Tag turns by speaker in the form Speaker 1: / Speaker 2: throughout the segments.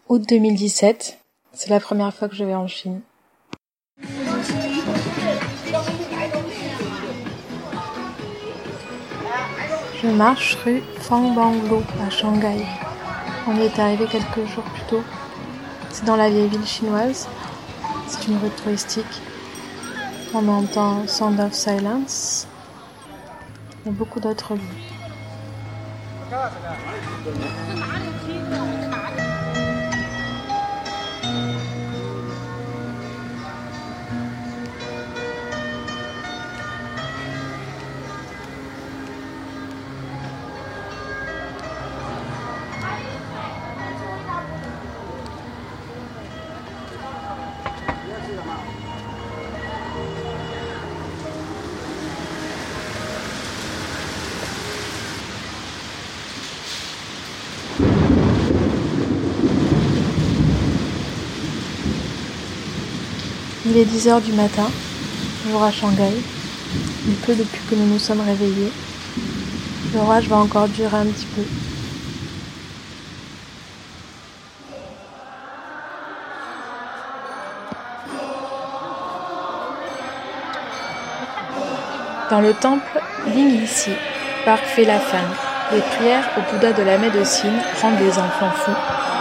Speaker 1: Août 2017, c'est la première fois que je vais en Chine. Je marche rue Fangbanglo à Shanghai. On y est arrivé quelques jours plus tôt. C'est dans la vieille ville chinoise. C'est une rue touristique. On entend Sound of Silence et beaucoup d'autres lieux. Il est 10h du matin, jour à Shanghai. Il pleut depuis que nous nous sommes réveillés. L'orage va encore durer un petit peu. Dans le temple Lingyisi, Park Feilafan, les prières au Bouddha de la médecine rendent les enfants fous.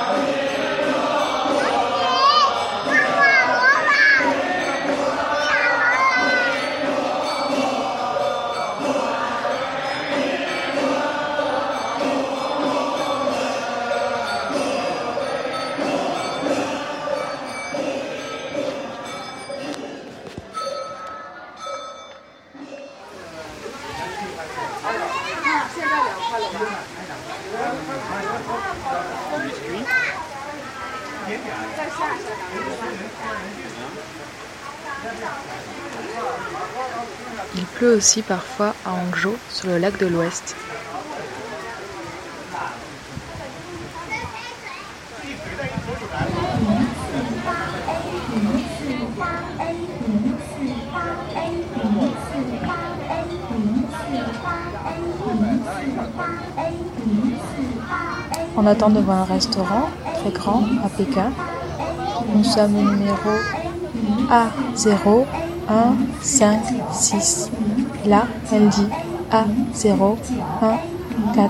Speaker 1: Il pleut aussi parfois à Hangzhou, sur le lac de l'Ouest. On attend devant un restaurant très grand à Pékin. Nous sommes au numéro A0156. Là, elle dit A0149.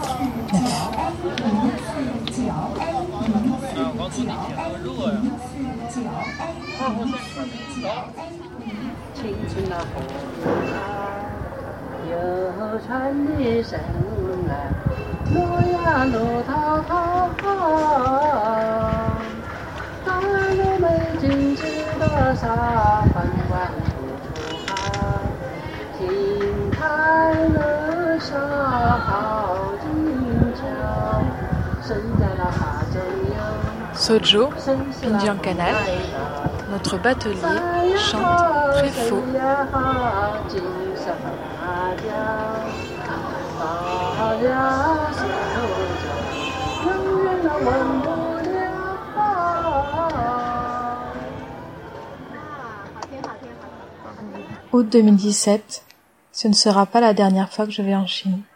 Speaker 1: Sojo, Pinjiang Canal, notre batelier chante très faux. Août 2017, ce ne sera pas la dernière fois que je vais en Chine.